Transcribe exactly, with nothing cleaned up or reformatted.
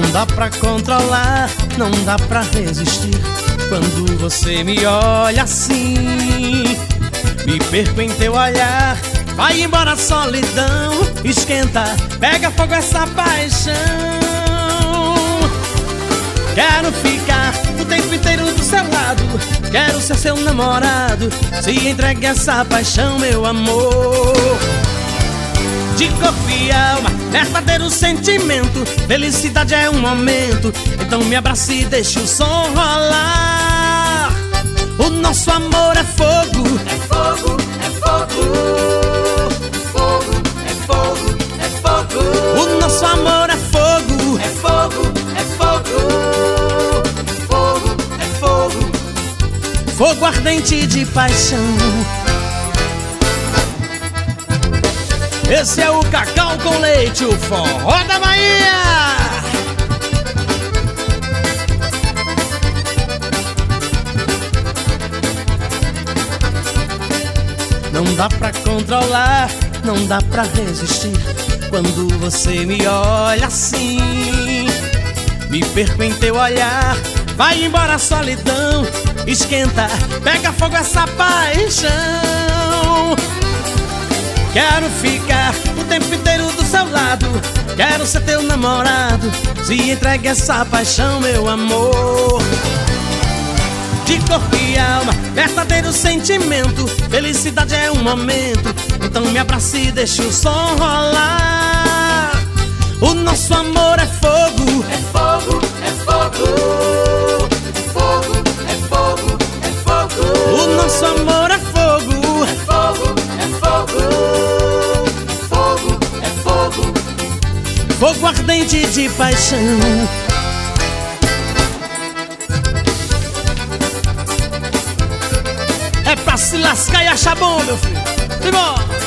dá pra controlar, não dá pra resistir. Quando você me olha assim, me perco em teu olhar. Vai embora a solidão, esquenta, pega fogo essa paixão. Quero ficar o tempo inteiro do seu lado, quero ser seu namorado. Se entregue essa paixão, meu amor. De corpo e alma, verdadeiro sentimento. Felicidade é um momento, então me abrace e deixe o som rolar. O nosso amor é fogo, é fogo, é fogo. Fogo, é fogo, é fogo. O nosso amor é fogo, é fogo, é fogo. Fogo, é fogo. Fogo ardente de paixão. Esse é o Cacau com Leite, o forró da Bahia. Não dá pra controlar, não dá pra resistir. Quando você me olha assim, me perco em teu olhar. Vai embora a solidão, esquenta, pega fogo essa paixão. Quero ficar o tempo inteiro do seu lado, quero ser teu namorado. Se entregue essa paixão, meu amor. De corpo e alma, verdadeiro sentimento. Felicidade é um momento, então me abrace e deixe o som rolar. O nosso amor é fogo, é fogo, é fogo. Fogo, é fogo, é fogo. O nosso amor é fogo, é fogo, é fogo. Fogo, é fogo. Fogo ardente de paixão. É pra se lascar e achar bom, meu filho. Vambora!